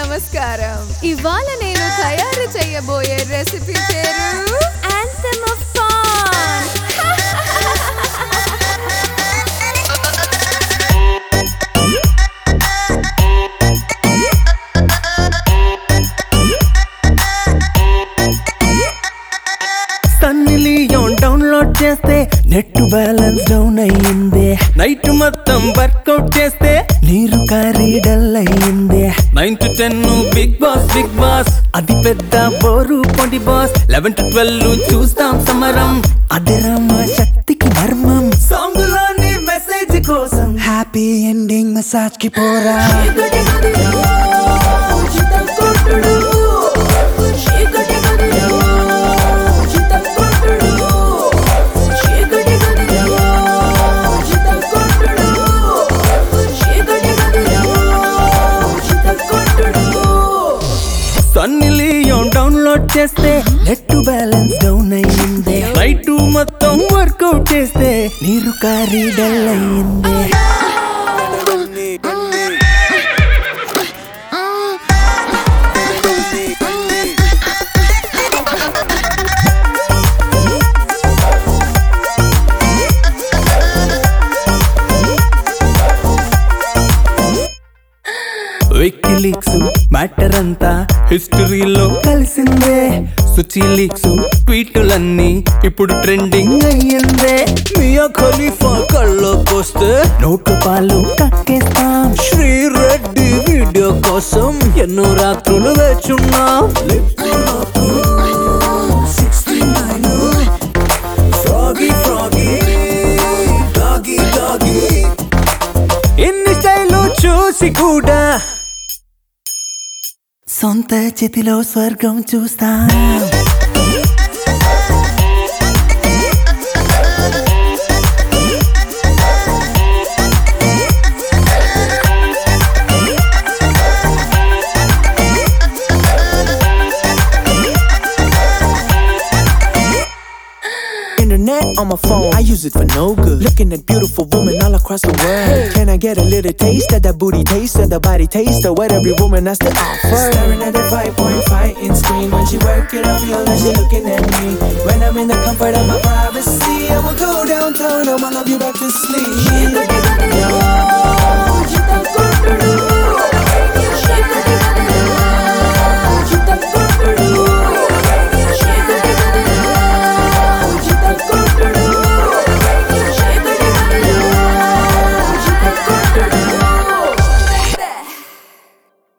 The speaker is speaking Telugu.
నమస్కారం. ఇవాళ నేను తయారు చేయబోయే రెసిపీ పేరు Anthem of Fun. Sunny Leone download చేస్తే నెట్ బ్యాలెన్స్ డౌన్ అయ్యింది. నైట్ మొత్తం వర్కౌట్ చేస్తే నీరు కారి డల్ అయ్యింది. 9 to 10 బిగ్ బాస్ అది పెద్ద బోరు పొడి బాస్. 11 to 12 చూస్తాం సమరం, అదిరా మా శక్తికి మర్మం. సాంగ్ లోని మెసేజ్ కోసం హ్యాపీ ఎండింగ్ మసాజ్ కి పోరా. సన్నీ లియోన్ డౌన్లోడ్ చేస్తే నెట్ బ్యాలెన్స్ డౌన్ అయ్యింది. నైట్ మొత్తం వర్కౌట్ చేస్తే నీరు కారి డల్ అయ్యింది. వికీలీక్స్ మ్యాటర్ అంతా హిస్టరీలో కలిసిందే. సుచి లీక్స్ ట్వీటులన్నీ ఇప్పుడు ట్రెండింగ్ అయ్యిందే. మియా ఖలీఫా కళ్ళకొస్తే నోటు పాలు కక్కేస్తాం. శ్రీరెడ్డి వీడియో కోసం ఎన్నో రాత్రులు వేచున్నాం. ఎన్ని స్టైలు చూసి కూడా సొంత చేతిలో స్వర్గం చూస్తా. Internet on my phone, I use it for no good. Looking at beautiful women all across the world. Can I get a little taste of that booty taste, of the body taste, of what every woman has to offer? Staring at that 5.5 inch screen. When she work it, I feel like she looking at me. When I'm in the comfort of my privacy, I will go downtown, I'ma love you back to sleep.